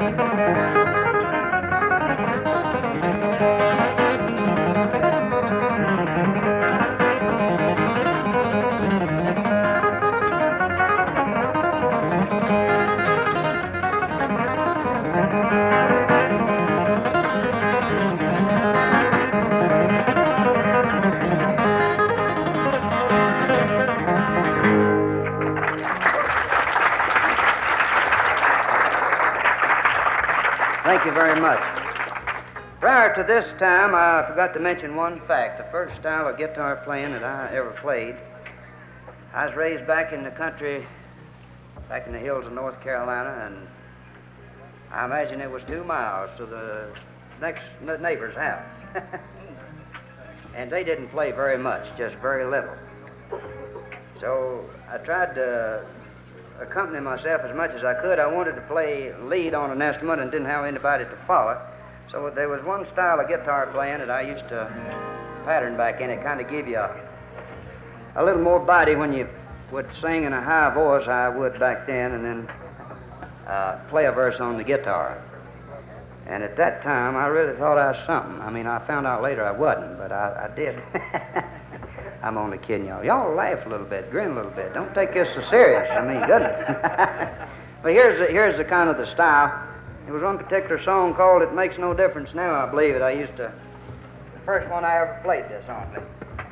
Thank you very much. Prior to this time, I forgot to mention one fact. The first style of guitar playing that I ever played, I was raised back in the country, back in the hills of North Carolina, and I imagine it was 2 miles to the next neighbor's house. And they didn't play very much, just very little. So I tried to accompany myself as much as I could. I wanted to play lead on an instrument and didn't have anybody to follow. So there was one style of guitar playing that I used to pattern back in. It kind of give you a little more body when you would sing in a high voice, I would back then, and then play a verse on the guitar. And at that time, I really thought I was something. I mean, I found out later I wasn't, but I did. I'm only kidding y'all. Y'all laugh a little bit, grin a little bit. Don't take this so serious. I mean, goodness. But here's the kind of the style. There was one particular song called "It Makes No Difference Now," I believe it. The first one I ever played this on.